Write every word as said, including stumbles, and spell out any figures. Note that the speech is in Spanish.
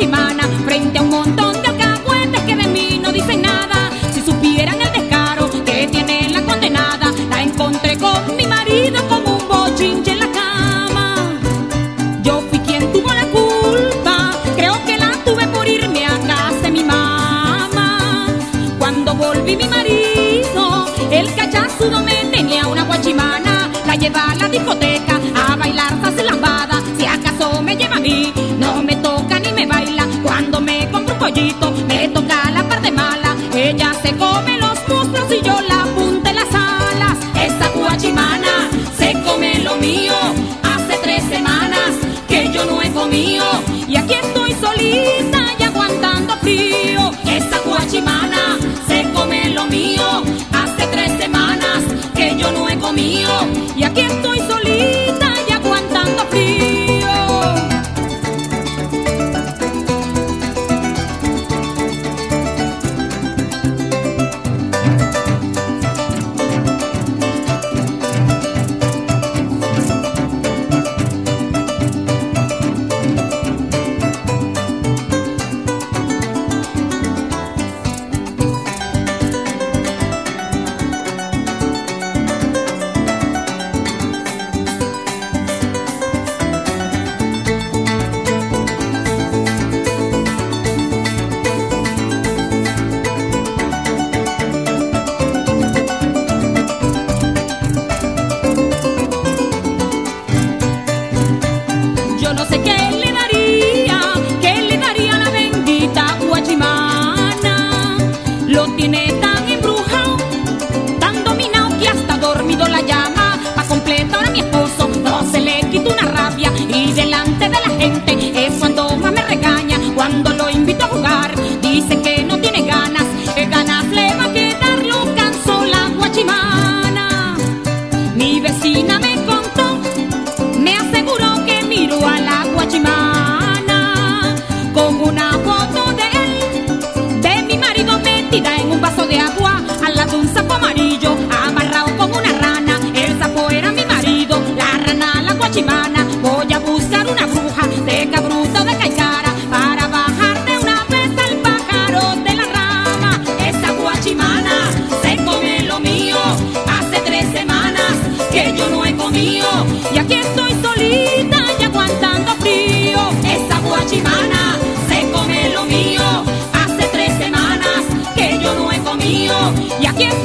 guachimana frente a un montón de alcahuetes que de mí no dicen nada. Si supieran el descaro que tiene la condenada, la encontré con mi marido como un bochinche en la cama. Yo fui quien tuvo la culpa, creo que la tuve por irme a casa de mi mamá. Cuando volví mi marido, el cachazudo me tenía una guachimana. La lleva a la discoteca a bailar fácil lambada. Si acaso me lleva a mí, no me toca ni me baila. Cuando me compro un pollito, me toca la parte mala. Ella se come los muslos y yo la punta en las alas. Esa guachimana se come lo mío. Hace tres semanas que yo no he comido y aquí estoy solita y aguantando frío. Esa guachimana se come lo mío. Hace tres semanas que yo no he comido y aquí estoy solita y aguantando frío. Yo no sé qué le daría, qué le daría a la bendita guachimana. Lo tiene tan embrujado, tan dominado que hasta dormido la llama. Pa' completar a mi esposo no se le quita una rabia y delante de la gente es cuando más me regaña. Cuando lo invito a jugar dice que no tiene ganas, que ganas le va a quedar, lo cansó la guachimana. Mi vecina me contó, me aseguró que miró a la guachimana con una foto de él, de mi marido metida en un vaso de agua al lado de un sapo amarillo amarrado con una rana. El sapo era mi marido, la rana la guachimana. Voy a buscar una bruja de cabruta o de caicara para bajar de una vez al pájaro de la rama. Esa guachimana se come lo mío. Hace tres semanas que yo no he comido y aquí estoy solita y aguantando frío. Esa guachimana se come lo mío. Hace tres semanas que yo no he comido y aquí estoy